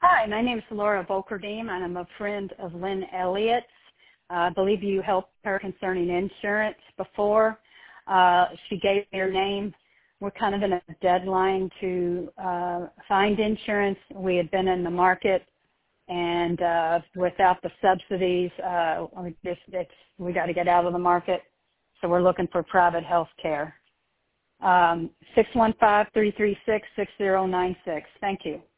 Hi, my name is Laura Volkerdiem, and I'm a friend of Lynn Elliott's. I believe you helped her concerning insurance before. She gave me her name. We're kind of in a deadline to find insurance. We had been in the market, and without the subsidies, we got to get out of the market. So we're looking for private health care. 615-336-6096. Thank you.